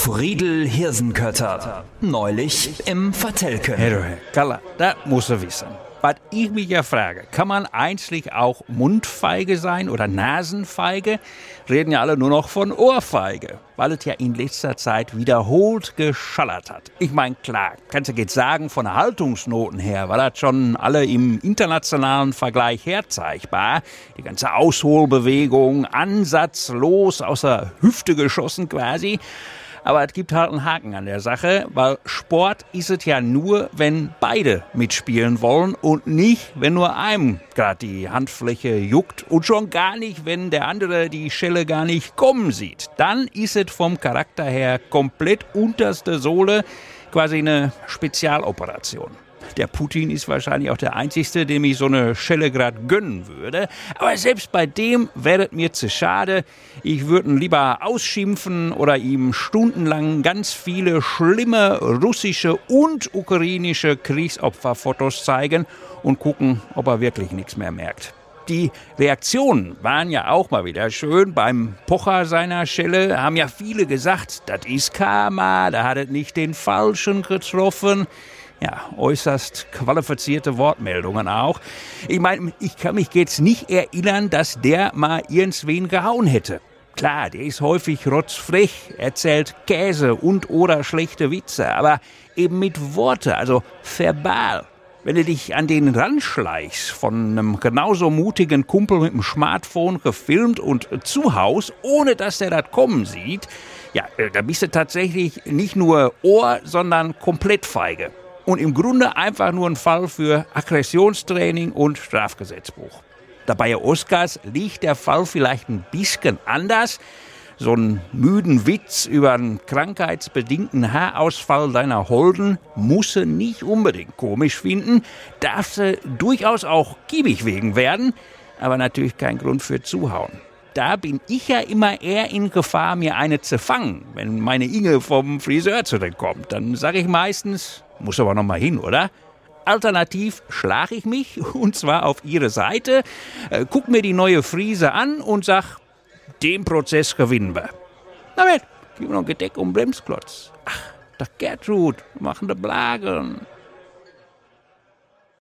Friedel Hirsenkötter. Neulich im Vertelken. Herr Kalla, das muss er wissen. Was ich mich ja frage, kann man eigentlich auch Mundfeige sein oder Nasenfeige? Reden ja alle nur noch von Ohrfeige, weil es ja in letzter Zeit wiederholt geschallert hat. Ich meine, klar, kannst du jetzt sagen, von der Haltungsnoten her war das schon alle im internationalen Vergleich herzeigbar. Die ganze Ausholbewegung, ansatzlos aus der Hüfte geschossen quasi. Aber es gibt halt einen Haken an der Sache, weil Sport ist es ja nur, wenn beide mitspielen wollen und nicht, wenn nur einem gerade die Handfläche juckt und schon gar nicht, wenn der andere die Schelle gar nicht kommen sieht. Dann ist es vom Charakter her komplett unterste Sohle, quasi eine Spezialoperation. Der Putin ist wahrscheinlich auch der Einzige, dem ich so eine Schelle gerade gönnen würde. Aber selbst bei dem wäre es mir zu schade. Ich würde ihn lieber ausschimpfen oder ihm stundenlang ganz viele schlimme russische und ukrainische Kriegsopferfotos zeigen und gucken, ob er wirklich nichts mehr merkt. Die Reaktionen waren ja auch mal wieder schön. Beim Pocher seiner Schelle haben ja viele gesagt, das ist Karma, da hat es nicht den Falschen getroffen. Ja, äußerst qualifizierte Wortmeldungen auch. Ich meine, ich kann mich jetzt nicht erinnern, dass der mal irgendwen gehauen hätte. Klar, der ist häufig rotzfrech, erzählt Käse und oder schlechte Witze, aber eben mit Worte, also verbal. Wenn du dich an den ranschleichst, von einem genauso mutigen Kumpel mit dem Smartphone gefilmt und zuhaust, ohne dass der das kommen sieht, ja, da bist du tatsächlich nicht nur Ohr, sondern komplett feige. Und im Grunde einfach nur ein Fall für Aggressionstraining und Strafgesetzbuch. Dabei Oscars liegt der Fall vielleicht ein bisschen anders. So einen müden Witz über einen krankheitsbedingten Haarausfall deiner Holden muss sie nicht unbedingt komisch finden, darf sie durchaus auch kiebig wegen werden, aber natürlich kein Grund für Zuhauen. Da bin ich ja immer eher in Gefahr, mir eine zu fangen, wenn meine Inge vom Friseur zurückkommt. Dann sage ich meistens, muss aber noch mal hin, oder? Alternativ schlage ich mich, und zwar auf ihre Seite, guck mir die neue Frise an und sag, den Prozess gewinnen wir. Na wait, gib mir noch Gedeck um Bremsklotz. Ach, doch Gertrud, machen de Blagen.